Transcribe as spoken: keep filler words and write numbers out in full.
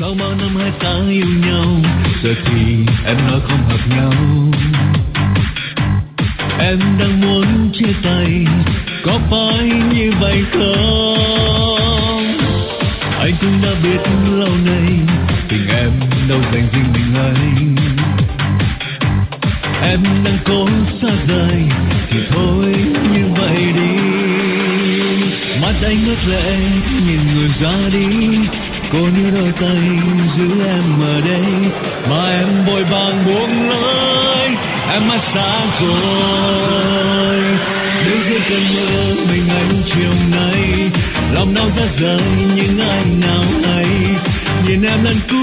Sau bao năm hai ta yêu nhau, giờ thì em nói không hợp nhau. Em đang muốn chia tay, có phải như vậy không? Anh cũng đã biết lâu nay tình em đâu dành riêng mình anh. Em đang cố xa rời thì thôi như vậy đi. Mắt anh ngước lệ nhìn người ra đi, cô như đôi tay giữ em ở đây mà em vội vàng buông lơi. Em mắt xa rồi đứng dưới cơn mưa mình anh chiều nay, lòng đau rát rời nhưng anh nào hay nhìn em lần cuối.